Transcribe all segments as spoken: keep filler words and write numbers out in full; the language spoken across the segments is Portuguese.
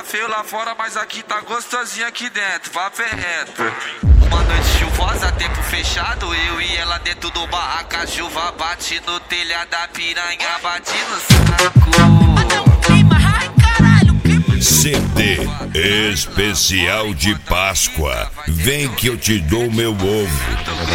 tá feio lá fora, mas aqui tá gostosinho aqui dentro, papo é reto. Uma noite chuvosa, tempo fechado, eu e ela dentro do barraca, chuva bate no telhado da piranha, bate no saco. C D especial de Páscoa, vem que eu te dou meu ovo.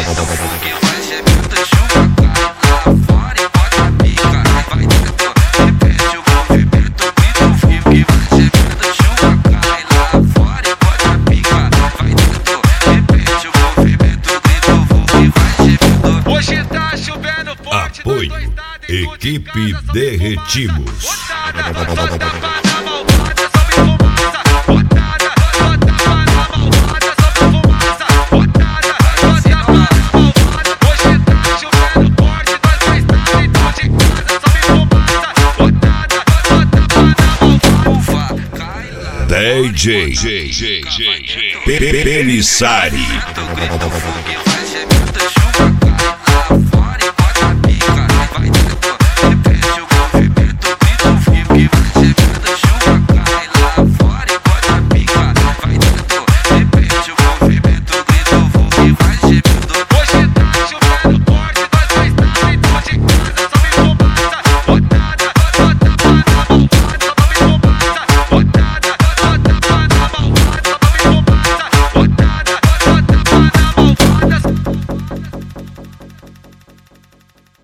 Apoio, equipe Derretimos. D J Pelissari.